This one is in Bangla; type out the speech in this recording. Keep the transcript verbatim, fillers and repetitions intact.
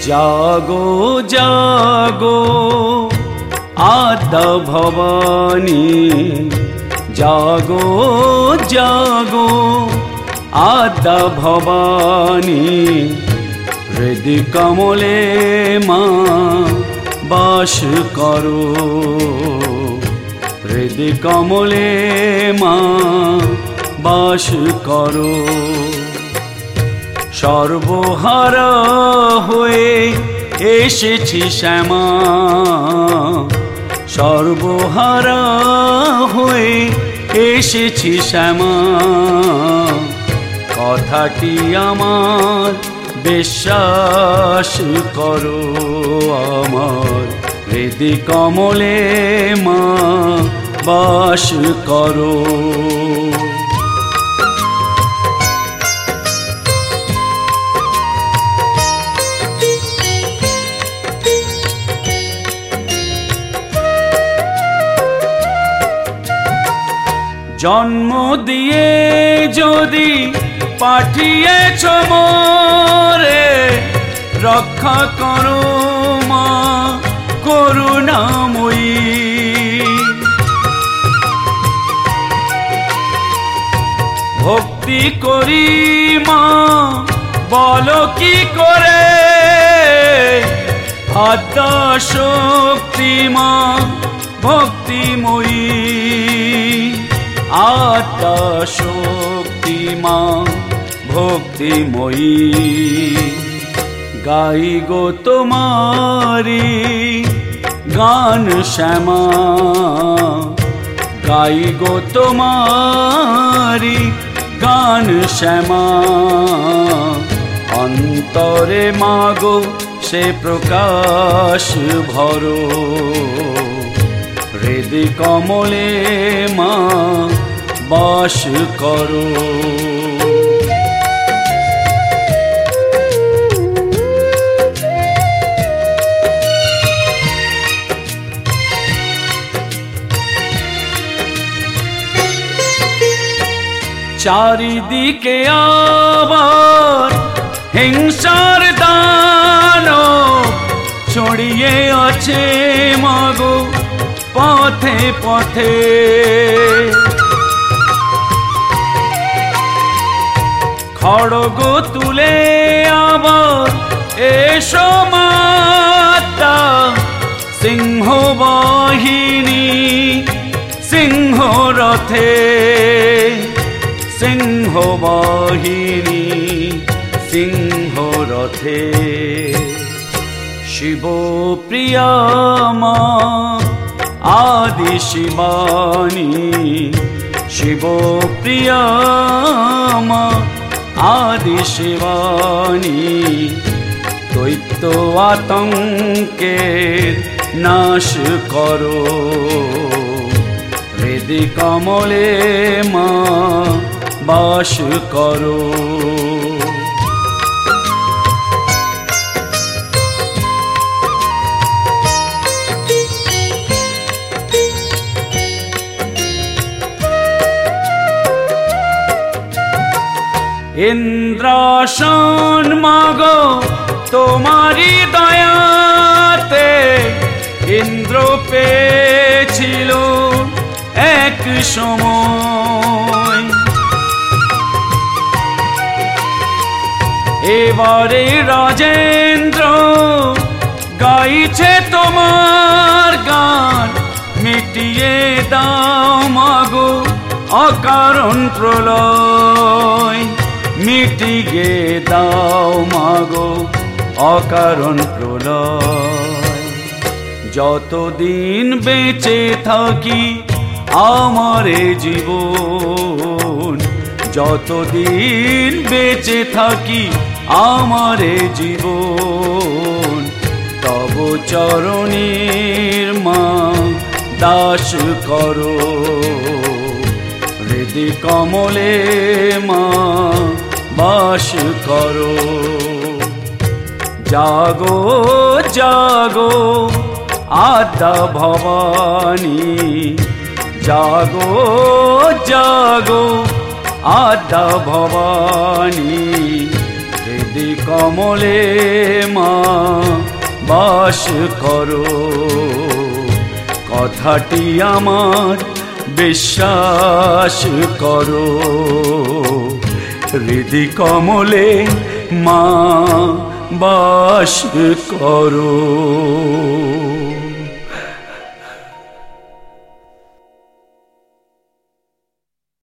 জাগো জাগো আদ্যা ভবানী, জাগো জাগো আদ্যা ভবানী, হৃদি কমলে মা বাস করো, হৃদি কমলে মা বাস করো। সর্বহারা হয়ে এসেছি শ্যামা, সর্বহারা হয়ে এসেছি শ্যামা, কথাটি আমার বিশ্বাস করো, আমার হৃদি কমলে মা বাস করো। জন্ম দিয়ে যদি পাঠিয়েছ মোরে, রক্ষা করো মা করুণাময়ী। ভক্তি করি মা বলো কি করে, আদ্যা শক্তি মা ভক্তিময়ী, আদ্যা শক্তি মা ভক্তিময়ী। গাই গো তোমারি গান শ্যামা, গাই গো তোমারি গান শ্যামা, অন্তরে মাগো সে প্রকাশ ভরো, হৃদি কমলে মা বাস করো। চারিদিকে আবার হিংসার দানব ছড়িয়ে আছে মাগো পথে পথে, খড়গ তুলে আবার এসো মাতা, সিংহ বাহিনী সিংহ রথে, সিংহ বাহিনী সিংহ রথে। শিব প্রিয়া মা আদি শিবানী, শিব প্রিয়া মা আদি শিবানী, দৈত্য আতঙ্কের নাশ করো, হৃদি কমলে মা বাস করো। ইন্দ্রাসন মাগো তোমারি দয়াতে, ইন্দ্র পেয়েছিল এক সময়, এবারে রাজেন্দ্র গাইছে তোমার গান, মিটিয়ে দাও মাগো অকারণ প্রলয়, মিটিয়ে দাও মাগো অকারণ প্রলয়। যতদিন বেঁচে থাকি আমার জীবন, যতদিন বেঁচে থাকি আমার জীবন, তব চরণের মা দাস করো, হৃদি কমলে মা বাস করো। জাগো জাগো আদ্যা ভবানী, জাগো জাগো আদ্যা ভবানী, হৃদি কমলে মা বাস করো, কথাটি আমার বিশ্বাস করো। হৃদি কমলে মা বাস করো।